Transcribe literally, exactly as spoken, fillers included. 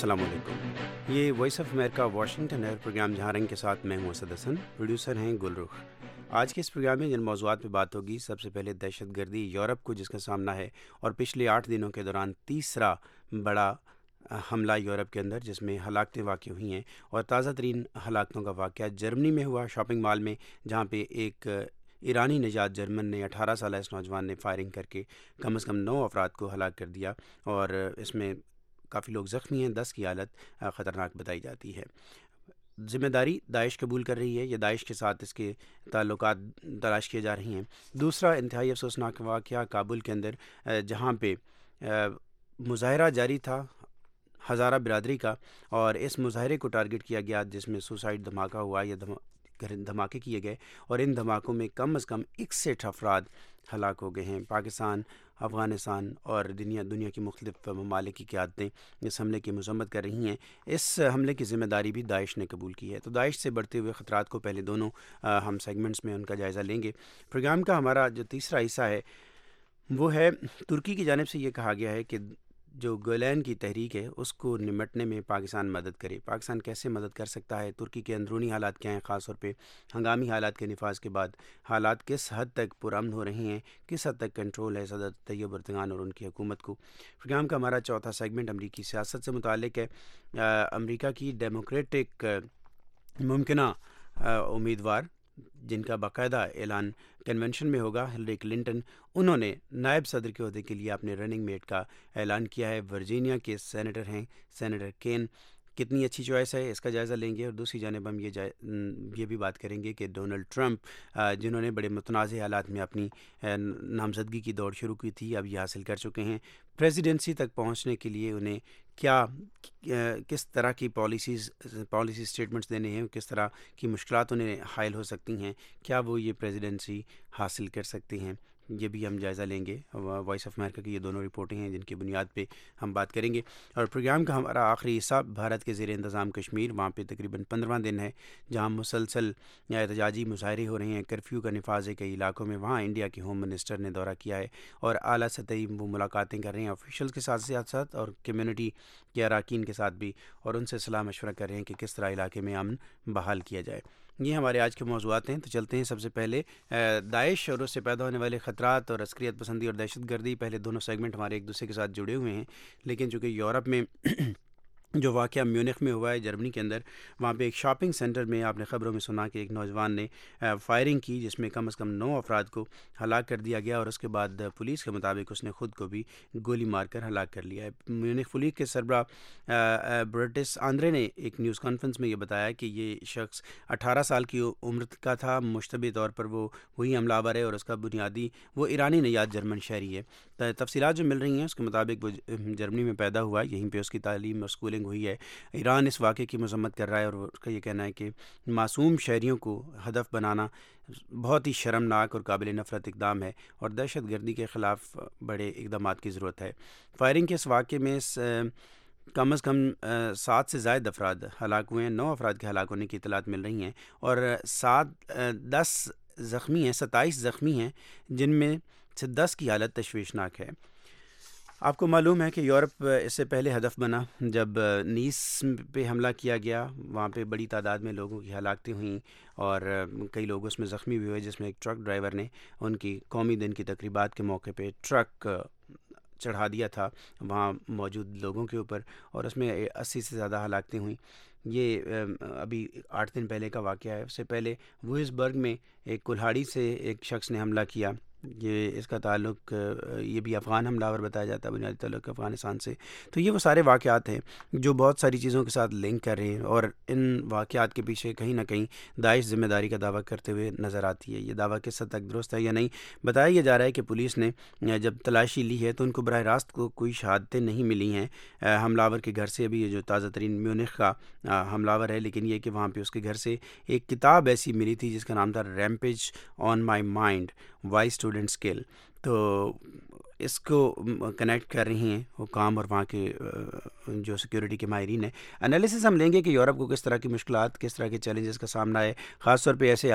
السلام علیکم۔ یہ voice of America Washington air programme جہاں رنگ کے ساتھ میں ہوں اسد حسن، پروڈیوسر ہیں گل رخ۔ آج کے اس پروگرام میں جن موضوعات پہ بات ہوگی، سب سے پہلے دہشت گردی یورپ کو جس کا سامنا ہے، اور پچھلے آٹھ دنوں کے دوران تیسرا بڑا حملہ یورپ کے اندر جس میں ہلاکتیں واقع ہوئی ہیں، اور تازہ ترین ہلاکتوں کا واقعہ جرمنی میں ہوا، شاپنگ مال میں، جہاں پہ ایک ایرانی نژاد جرمن نے اٹھارہ سالہ اس نوجوان نے فائرنگ کر کے کم از کم نو افراد کو ہلاک کر دیا، اور اس میں کافی لوگ زخمی ہیں، دس کی حالت خطرناک بتائی جاتی ہے۔ ذمہ داری داعش قبول کر رہی ہے، یا داعش کے ساتھ اس کے تعلقات تلاش کیے جا رہے ہیں۔ دوسرا انتہائی افسوسناک واقعہ کابل کے اندر، جہاں پہ مظاہرہ جاری تھا ہزارہ برادری کا، اور اس مظاہرے کو ٹارگٹ کیا گیا جس میں سوسائڈ دھماکہ ہوا یا دھماکے کیے گئے، اور ان دھماکوں میں کم از کم اکسٹھ افراد ہلاک ہو گئے ہیں۔ پاکستان، افغانستان اور دنیا دنیا کی مختلف ممالک کی قیادتیں اس حملے کی مذمت کر رہی ہیں۔ اس حملے کی ذمہ داری بھی داعش نے قبول کی ہے۔ تو داعش سے بڑھتے ہوئے خطرات کو پہلے دونوں ہم سیگمنٹس میں ان کا جائزہ لیں گے۔ پروگرام کا ہمارا جو تیسرا حصہ ہے وہ ہے ترکی کی جانب سے یہ کہا گیا ہے کہ جو گولین کی تحریک ہے اس کو نمٹنے میں پاکستان مدد کرے۔ پاکستان کیسے مدد کر سکتا ہے؟ ترکی کے اندرونی حالات کیا ہیں؟ خاص طور پہ ہنگامی حالات کے نفاذ کے بعد حالات کس حد تک پرامن ہو رہے ہیں، کس حد تک کنٹرول ہے صدر طیب اردگان اور ان کی حکومت کو۔ پروگرام کا ہمارا چوتھا سیگمنٹ امریکی سیاست سے متعلق ہے۔ امریکہ کی ڈیموکریٹک ممکنہ امیدوار جن کا باقاعدہ اعلان کنونشن میں ہوگا، ہلری کلنٹن، انہوں نے نائب صدر کے عہدے کے لیے اپنے رننگ میٹ کا اعلان کیا ہے۔ ورجینیا کے سینیٹر ہیں سینیٹر کین۔ کتنی اچھی چوائس ہے اس کا جائزہ لیں گے، اور دوسری جانب ہم یہ جائے یہ بھی بات کریں گے کہ ڈونلڈ ٹرمپ جنہوں نے بڑے متنازع حالات میں اپنی نامزدگی کی دوڑ شروع کی تھی، اب یہ حاصل کر چکے ہیں۔ پریزیڈنسی تک پہنچنے کے لیے انہیں کیا کس طرح کی پالیسیز پالیسی اسٹیٹمنٹس دینے ہیں، کس طرح کی مشکلات انہیں حائل ہو سکتی ہیں، کیا وہ یہ پریزیڈنسی حاصل کر سکتے ہیں، یہ بھی ہم جائزہ لیں گے۔ وائس آف امریکہ کی یہ دونوں رپورٹیں ہیں جن کی بنیاد پہ ہم بات کریں گے۔ اور پروگرام کا ہمارا آخری حصہ بھارت کے زیر انتظام کشمیر، وہاں پہ تقریباً پندرہواں دن ہے جہاں مسلسل احتجاجی مظاہرے ہو رہے ہیں، کرفیو کا نفاذ ہے کئی علاقوں میں۔ وہاں انڈیا کے ہوم منسٹر نے دورہ کیا ہے اور اعلیٰ سطحی وہ ملاقاتیں کر رہے ہیں آفیشلز کے ساتھ ساتھ ساتھ اور کمیونٹی کے اراکین کے ساتھ بھی، اور ان سے صلاح مشورہ کر رہے ہیں کہ کس طرح علاقے میں امن بحال کیا جائے۔ یہ ہمارے آج کے موضوعات ہیں، تو چلتے ہیں سب سے پہلے داعش اور اس سے پیدا ہونے والے خطرات اور عسکریت پسندی اور دہشت گردی۔ پہلے دونوں سیگمنٹ ہمارے ایک دوسرے کے ساتھ جڑے ہوئے ہیں، لیکن چونکہ یورپ میں جو واقعہ میونخ میں ہوا ہے جرمنی کے اندر، وہاں پہ ایک شاپنگ سینٹر میں آپ نے خبروں میں سنا کہ ایک نوجوان نے فائرنگ کی جس میں کم از کم نو افراد کو ہلاک کر دیا گیا، اور اس کے بعد پولیس کے مطابق اس نے خود کو بھی گولی مار کر ہلاک کر لیا ہے۔ میونخ پولیس کے سربراہ برٹس آندرے نے ایک نیوز کانفرنس میں یہ بتایا کہ یہ شخص اٹھارہ سال کی عمر کا تھا، مشتبہ طور پر وہ وہی حملہ آور ہے، اور اس کا بنیادی وہ ایرانی نژاد جرمن شہری ہے۔ تفصیلات جو مل رہی ہیں اس کے مطابق وہ جرمنی میں پیدا ہوا، یہیں پہ اس کی تعلیم اور اسکولنگ ہوئی ہے۔ ایران اس واقعے کی مذمت کر رہا ہے، اور اس کا یہ کہنا ہے کہ معصوم شہریوں کو ہدف بنانا بہت ہی شرمناک اور قابل نفرت اقدام ہے، اور دہشت گردی کے خلاف بڑے اقدامات کی ضرورت ہے۔ فائرنگ کے اس واقعے میں کم از کم سات سے زائد افراد ہلاک ہوئے ہیں، نو افراد کے ہلاک ہونے کی اطلاعات مل رہی ہیں، اور سات دس زخمی ہیں، ستائیس زخمی ہیں، جن میں سے دس کی حالت تشویشناک ہے۔ آپ کو معلوم ہے کہ یورپ اس سے پہلے ہدف بنا جب نیس پہ حملہ کیا گیا، وہاں پہ بڑی تعداد میں لوگوں کی ہلاکتیں ہوئیں، اور کئی لوگ اس میں زخمی بھی ہوئے، جس میں ایک ٹرک ڈرائیور نے ان کی قومی دن کی تقریبات کے موقع پہ ٹرک چڑھا دیا تھا وہاں موجود لوگوں کے اوپر، اور اس میں اسی سے زیادہ ہلاکتیں ہوئیں۔ یہ ابھی آٹھ دن پہلے کا واقعہ ہے۔ اس سے پہلے ووئسبرگ میں ایک کلہاڑی سے ایک شخص نے حملہ کیا، یہ اس کا تعلق یہ بھی افغان حملہ آور بتایا جاتا ہے، بنیادی تعلق افغانستان سے۔ تو یہ وہ سارے واقعات ہیں جو بہت ساری چیزوں کے ساتھ لنک کر رہے ہیں، اور ان واقعات کے پیچھے کہیں نہ کہیں داعش ذمہ داری کا دعویٰ کرتے ہوئے نظر آتی ہے۔ یہ دعویٰ کس حد تک درست ہے یا نہیں، بتایا یہ جا رہا ہے کہ پولیس نے جب تلاشی لی ہے تو ان کو براہ راست کو کوئی شہادتیں نہیں ملی ہیں حملہ آور کے گھر سے۔ ابھی یہ جو تازہ ترین میونخ کا حملہ آور ہے، لیکن یہ کہ وہاں پہ اس کے گھر سے ایک کتاب ایسی ملی تھی جس کا نام تھا rampage on my mind why student skill. تو اس کو کنیکٹ کر رہی ہیں حکام اور وہاں کے جو سیکیورٹی کے ماہرین ہیں۔ انالیسس ہم لیں گے کہ یورپ کو کس طرح کی مشکلات، کس طرح کے چیلنجز کا سامنا ہے، خاص طور پہ ایسے